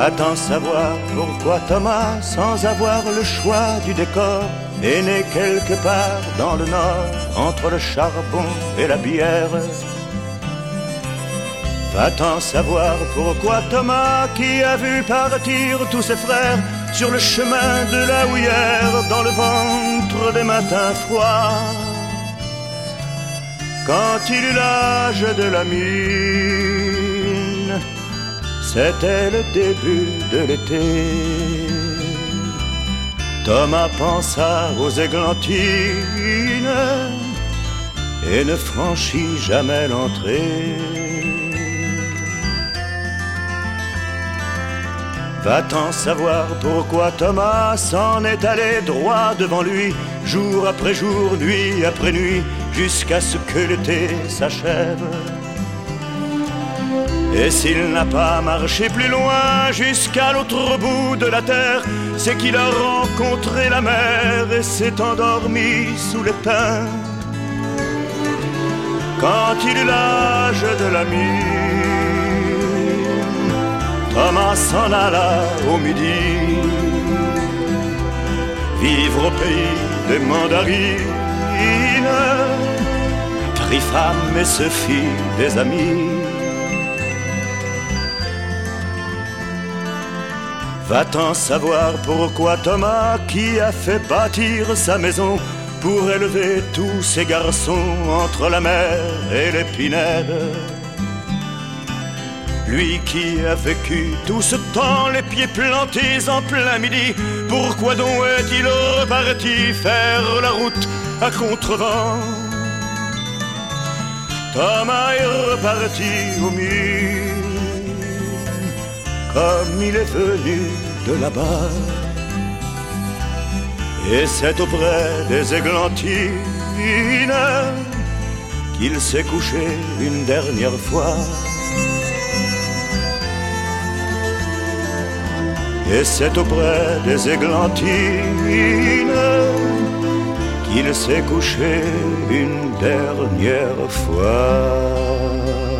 Va-t'en savoir pourquoi Thomas, sans avoir le choix du décor, est né quelque part dans le nord, entre le charbon et la bière. Va-t'en savoir pourquoi Thomas, qui a vu partir tous ses frères sur le chemin de la houillère, dans le ventre des matins froids, quand il eut l'âge de la mine, c'était le début de l'été. Thomas pensa aux églantines et ne franchit jamais l'entrée. Va-t'en savoir pourquoi Thomas s'en est allé droit devant lui, jour après jour, nuit après nuit, jusqu'à ce que l'été s'achève. Et s'il n'a pas marché plus loin jusqu'à l'autre bout de la terre, c'est qu'il a rencontré la mer et s'est endormi sous les pins. Quand il eut l'âge de la mine, Thomas s'en alla au midi, vivre au pays des mandarines, prit femme et se fit des amis. Va-t'en savoir pourquoi Thomas, qui a fait bâtir sa maison pour élever tous ses garçons entre la mer et l'épinette, lui qui a vécu tout ce temps les pieds plantés en plein midi, pourquoi donc est-il reparti faire la route à contrevent? Thomas est reparti au mur, comme il est venu de là-bas. Et c'est auprès des églantines qu'il s'est couché une dernière fois. Et c'est auprès des églantines qu'il s'est couché une dernière fois.